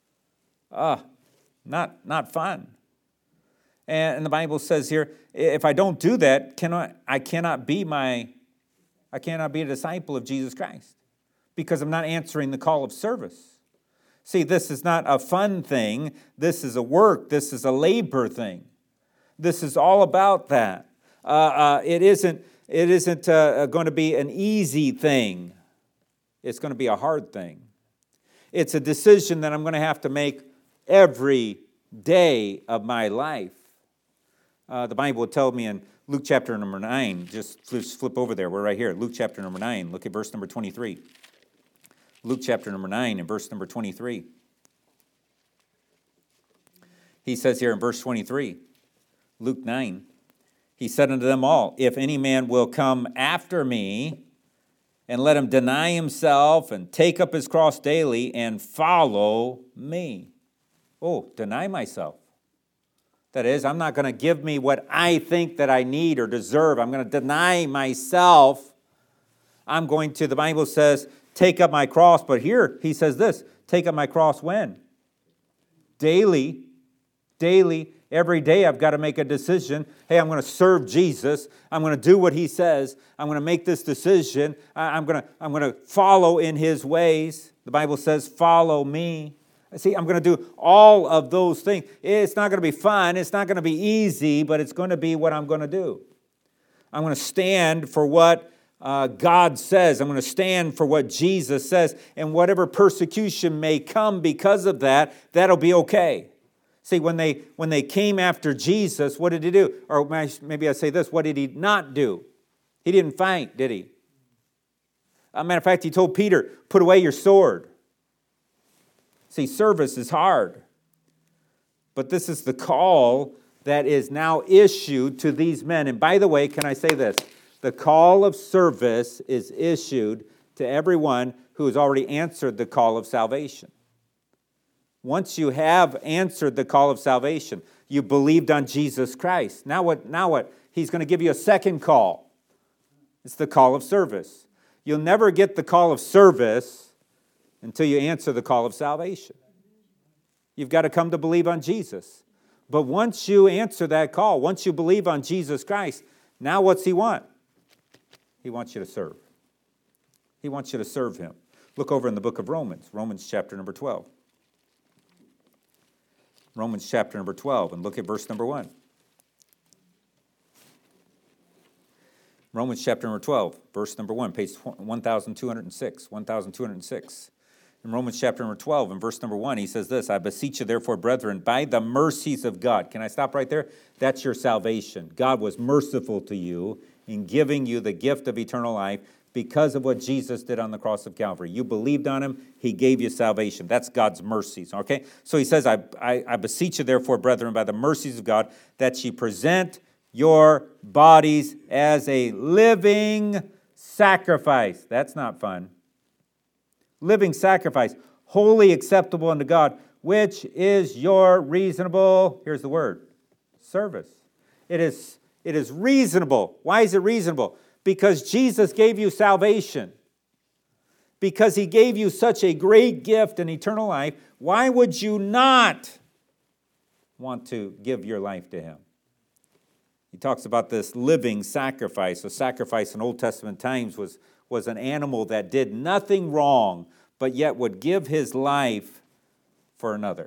Not fun. And the Bible says here, if I don't do that, I cannot be a disciple of Jesus Christ because I'm not answering the call of service. See, this is not a fun thing. This is a work. This is a labor thing. This is all about that. It isn't going to be an easy thing. It's going to be a hard thing. It's a decision that I'm going to have to make every day of my life. The Bible will tell me in Luke chapter number 9, just flip over there, we're right here, Luke chapter number 9, look at verse number 23. Luke chapter number 9 and verse number 23. He says here in verse 23, Luke 9, he said unto them all, if any man will come after me, and let him deny himself and take up his cross daily and follow me. Oh, deny myself. That is, I'm not going to give me what I think that I need or deserve. I'm going to deny myself. I'm going to, the Bible says, take up my cross. But here he says this, take up my cross when? Daily. Every day I've got to make a decision. Hey, I'm going to serve Jesus. I'm going to do what he says. I'm going to make this decision. I'm going to follow in his ways. The Bible says, follow me. See, I'm going to do all of those things. It's not going to be fun. It's not going to be easy, but it's going to be what I'm going to do. I'm going to stand for what God says. I'm going to stand for what Jesus says. And whatever persecution may come because of that, that'll be okay. See, when they came after Jesus, what did he do? Or maybe I say this, what did he not do? He didn't fight, did he? As a matter of fact, he told Peter, put away your sword. See, service is hard. But this is the call that is now issued to these men. And by the way, can I say this? The call of service is issued to everyone who has already answered the call of salvation. Once you have answered the call of salvation, you believed on Jesus Christ. Now what? He's going to give you a second call. It's the call of service. You'll never get the call of service until you answer the call of salvation. You've got to come to believe on Jesus. But once you answer that call, once you believe on Jesus Christ, now what's He want? He wants you to serve. He wants you to serve Him. Look over in the book of Romans, Romans chapter number 12. Romans chapter number 12, and look at verse number 1. Romans chapter number 12, verse number 1, page 1206, 1206. In Romans chapter number 12, and verse number 1, he says this, I beseech you therefore, brethren, by the mercies of God. Can I stop right there? That's your salvation. God was merciful to you in giving you the gift of eternal life because of what Jesus did on the cross of Calvary. You believed on Him, He gave you salvation. That's God's mercies, okay? So he says, I beseech you therefore, brethren, by the mercies of God, that ye present your bodies as a living sacrifice. That's not fun. Living sacrifice, wholly acceptable unto God, which is your reasonable, here's the word, service. It is reasonable. Why is it reasonable? Because Jesus gave you salvation. Because He gave you such a great gift in eternal life, why would you not want to give your life to Him? He talks about this living sacrifice. A sacrifice in Old Testament times was an animal that did nothing wrong, but yet would give his life for another,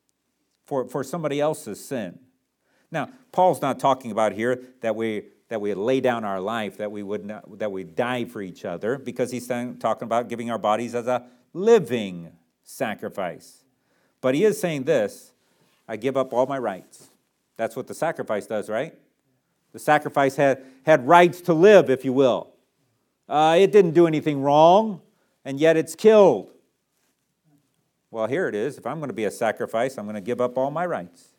for somebody else's sin. Now, Paul's not talking about here that we lay down our life, that we die for each other, because he's talking about giving our bodies as a living sacrifice. But he is saying this, I give up all my rights. That's what the sacrifice does, right? The sacrifice had rights to live, if you will. It didn't do anything wrong, and yet it's killed. Well, here it is. If I'm going to be a sacrifice, I'm going to give up all my rights.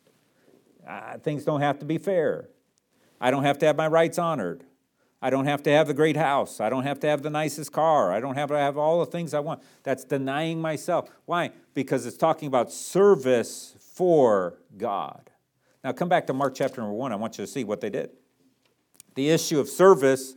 Things don't have to be fair. I don't have to have my rights honored. I don't have to have the great house. I don't have to have the nicest car. I don't have to have all the things I want. That's denying myself. Why? Because it's talking about service for God. Now come back to Mark chapter number 1. I want you to see what they did. The issue of service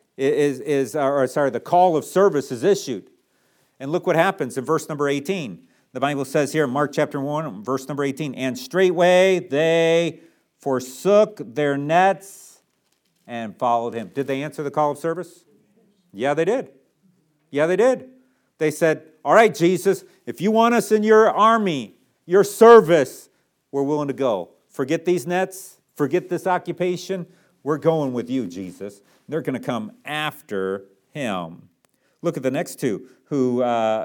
the call of service is issued. And look what happens in verse number 18. The Bible says here in Mark chapter 1, verse number 18, and straightway they forsook their nets and followed Him. Did they answer the call of service? Yeah, they did. Yeah, they did. They said, all right, Jesus, if you want us in your army, your service, we're willing to go. Forget these nets. Forget this occupation. We're going with you, Jesus. They're going to come after Him. Look at the next two who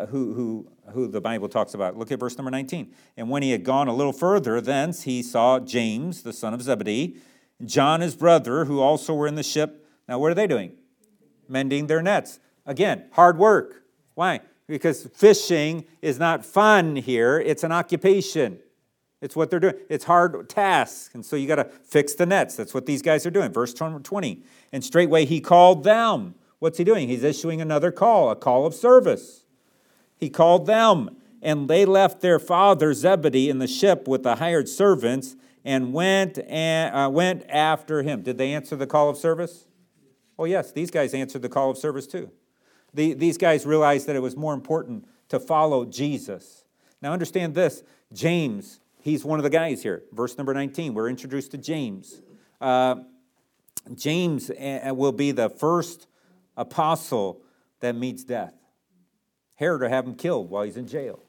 the Bible talks about. Look at verse number 19. And when he had gone a little further thence, he saw James, the son of Zebedee, John his brother, who also were in the ship. Now, what are they doing? Mending their nets. Again, hard work. Why? Because fishing is not fun here. It's an occupation. It's what they're doing. It's hard tasks. And so you got to fix the nets. That's what these guys are doing. Verse 20. And straightway he called them. What's he doing? He's issuing another call, a call of service. He called them, and they left their father Zebedee in the ship with the hired servants and went after him. Did they answer the call of service? Oh, yes, these guys answered the call of service too. These guys realized that it was more important to follow Jesus. Now understand this, James, he's one of the guys here. Verse number 19, we're introduced to James. James will be the first apostle that meets death. Herod will have him killed while he's in jail.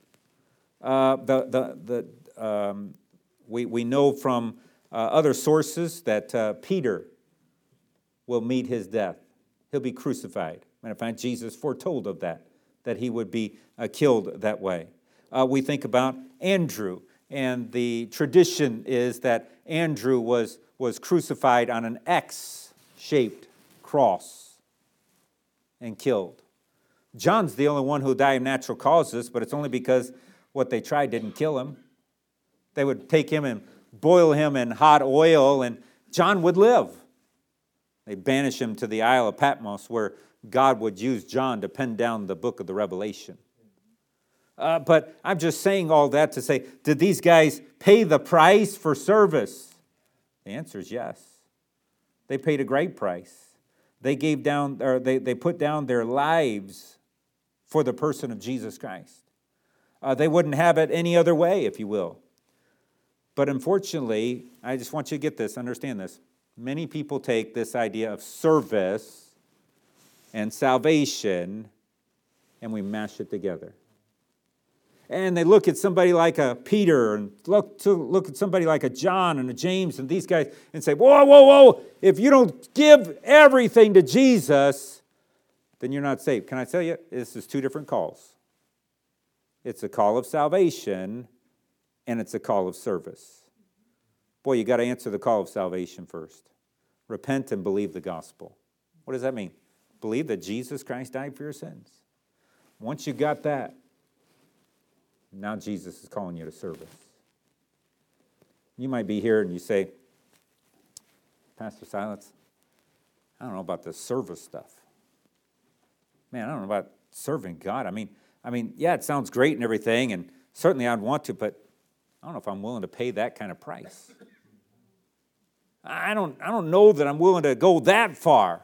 We know from other sources that Peter will meet his death. He'll be crucified. Matter of fact, Jesus foretold of that he would be killed that way. We think about Andrew, and the tradition is that Andrew was crucified on an X-shaped cross and killed. John's the only one who died of natural causes, but it's only because what they tried didn't kill him. They would take him and boil him in hot oil, and John would live. They banish him to the Isle of Patmos, where God would use John to pen down the book of the Revelation. But I'm just saying all that to say, did these guys pay the price for service? The answer is yes. They paid a great price. They gave down, or they put down their lives for the person of Jesus Christ. They wouldn't have it any other way, if you will. But unfortunately, I just want you to get this, understand this. Many people take this idea of service and salvation, and we mash it together. And they look at somebody like a Peter and look at somebody like a John and a James and these guys and say, whoa, whoa, whoa, if you don't give everything to Jesus, then you're not saved. Can I tell you, this is two different calls. It's a call of salvation and it's a call of service. Boy, you got to answer the call of salvation first. Repent and believe the gospel. What does that mean? Believe that Jesus Christ died for your sins. Once you got that, now Jesus is calling you to service. You might be here and you say, Pastor Silas, I don't know about the service stuff. Man, I don't know about serving God. I mean, yeah, it sounds great and everything, and certainly I'd want to, but I don't know if I'm willing to pay that kind of price. I don't know that I'm willing to go that far.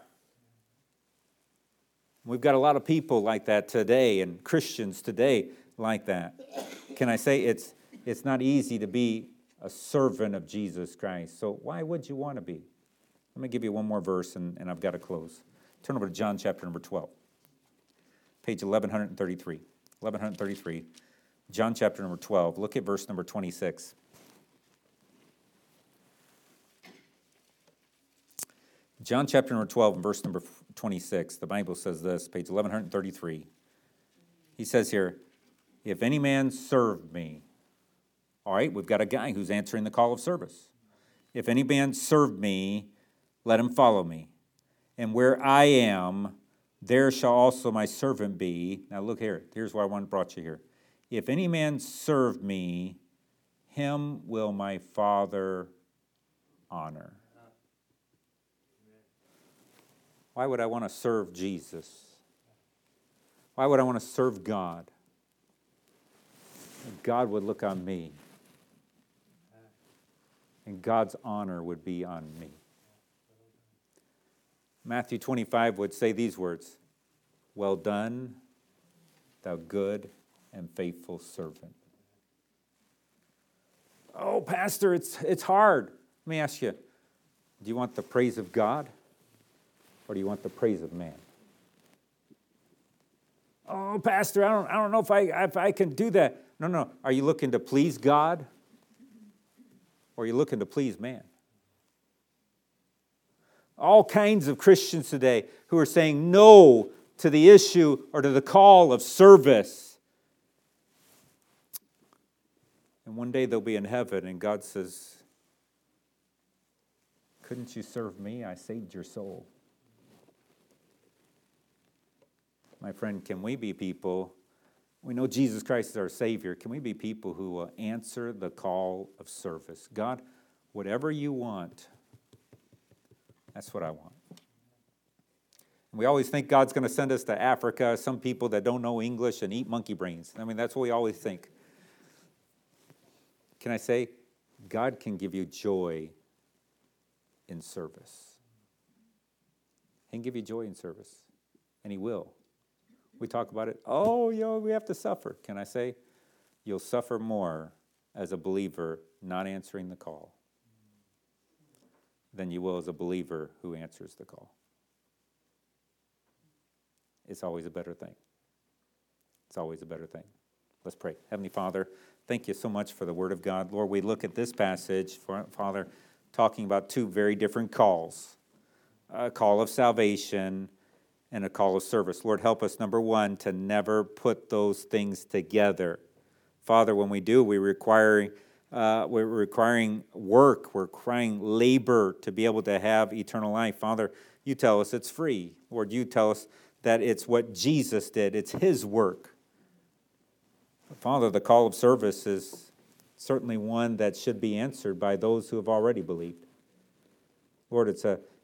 We've got a lot of people like that today, and Christians today like that. Can I say it's not easy to be a servant of Jesus Christ. So why would you want to be? Let me give you one more verse, and I've got to close. Turn over to John chapter number 12. Page 1133. 1133. John chapter number 12. Look at verse number 26. John chapter number 12 and verse number 26. The Bible says this, page 1133. He says here, if any man serve me. All right, we've got a guy who's answering the call of service. If any man serve me, let him follow me. And where I am, there shall also my servant be. Now look here. Here's why I brought you here. If any man serve me, him will my Father honor. Why would I want to serve Jesus? Why would I want to serve God? God would look on me, and God's honor would be on me. Matthew 25 would say these words, well done, thou good and faithful servant. Oh, Pastor, it's hard. Let me ask you, do you want the praise of God, or do you want the praise of man? Oh, Pastor, I don't know if I can do that. No. Are you looking to please God, or are you looking to please man? All kinds of Christians today who are saying no to the issue or to the call of service. And one day they'll be in heaven and God says, couldn't you serve me? I saved your soul. My friend, can we be people, we know Jesus Christ is our Savior, can we be people who will answer the call of service? God, whatever you want, that's what I want. And we always think God's going to send us to Africa, some people that don't know English and eat monkey brains. I mean, that's what we always think. Can I say, God can give you joy in service. He can give you joy in service, and He will. We talk about it, we have to suffer. Can I say, you'll suffer more as a believer not answering the call than you will as a believer who answers the call. It's always a better thing. It's always a better thing. Let's pray. Heavenly Father, thank you so much for the Word of God. Lord, we look at this passage, Father, talking about two very different calls. A call of salvation and a call of service. Lord, help us, number one, to never put those things together. Father, when we do, we're requiring work, we're requiring labor to be able to have eternal life. Father, you tell us it's free. Lord, you tell us that it's what Jesus did. It's His work. Father, the call of service is certainly one that should be answered by those who have already believed. Lord, it's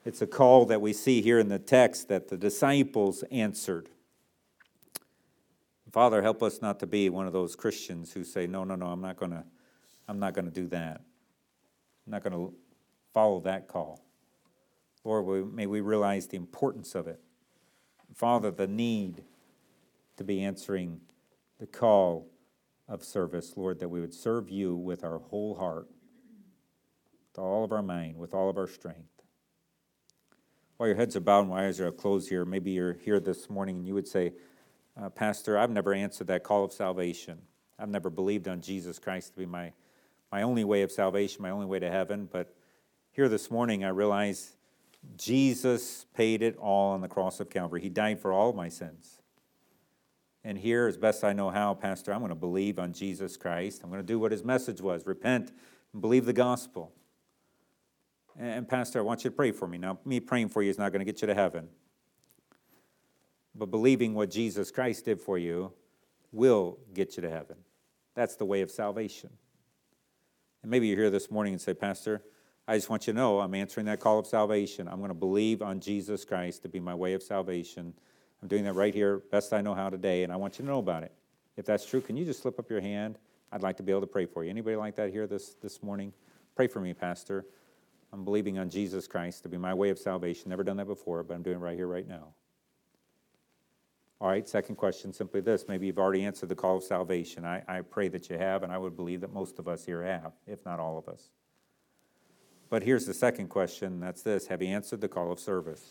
It's a call that we see here in the text that the disciples answered. Father, help us not to be one of those Christians who say, no, I'm not going to do that. I'm not going to follow that call. Lord, may we realize the importance of it. Father, the need to be answering the call of service, Lord, that we would serve you with our whole heart, with all of our mind, with all of our strength. While your heads are bowed and my eyes are closed here, maybe you're here this morning and you would say, Pastor, I've never answered that call of salvation. I've never believed on Jesus Christ to be my only way of salvation, my only way to heaven. But here this morning I realize Jesus paid it all on the cross of Calvary. He died for all of my sins. And here, as best I know how, Pastor, I'm going to believe on Jesus Christ. I'm going to do what his message was, repent and believe the gospel. And Pastor, I want you to pray for me. Now, me praying for you is not going to get you to heaven. But believing what Jesus Christ did for you will get you to heaven. That's the way of salvation. And maybe you're here this morning and say, Pastor, I just want you to know I'm answering that call of salvation. I'm going to believe on Jesus Christ to be my way of salvation. I'm doing that right here, best I know how today, and I want you to know about it. If that's true, can you just slip up your hand? I'd like to be able to pray for you. Anybody like that here this morning? Pray for me, Pastor. I'm believing on Jesus Christ to be my way of salvation. Never done that before, but I'm doing it right here, right now. All right, second question, simply this. Maybe you've already answered the call of salvation. I pray that you have, and I would believe that most of us here have, if not all of us. But here's the second question. That's this. Have you answered the call of service?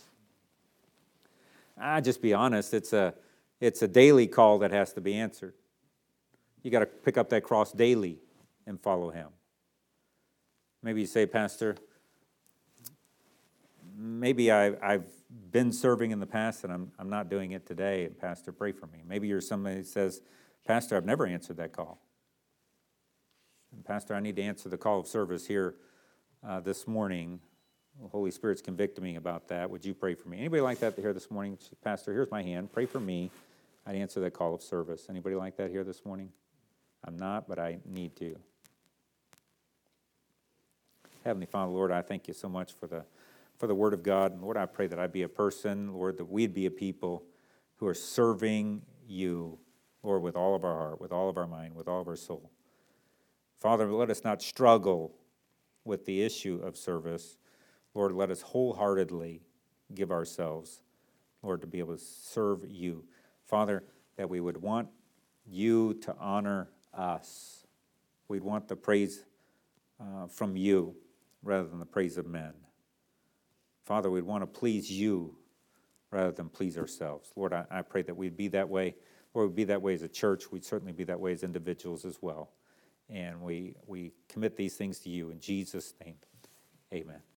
Just be honest. It's a daily call that has to be answered. You got to pick up that cross daily and follow him. Maybe you say, Pastor, maybe I've been serving in the past and I'm not doing it today. And Pastor, pray for me. Maybe you're somebody who says, Pastor, I've never answered that call. And Pastor, I need to answer the call of service here this morning. The Holy Spirit's convicted me about that. Would you pray for me? Anybody like that here this morning? Pastor, here's my hand. Pray for me. I'd answer that call of service. Anybody like that here this morning? I'm not, but I need to. Heavenly Father, Lord, I thank you so much for the Word of God. Lord, I pray that I'd be a person, Lord, that we'd be a people who are serving you, Lord, with all of our heart, with all of our mind, with all of our soul. Father, let us not struggle with the issue of service. Lord, let us wholeheartedly give ourselves, Lord, to be able to serve you. Father, that we would want you to honor us. We'd want the praise from you rather than the praise of men. Father, we'd want to please you rather than please ourselves. Lord, I pray that we'd be that way. Lord, we'd be that way as a church. We'd certainly be that way as individuals as well. And we commit these things to you in Jesus' name. Amen.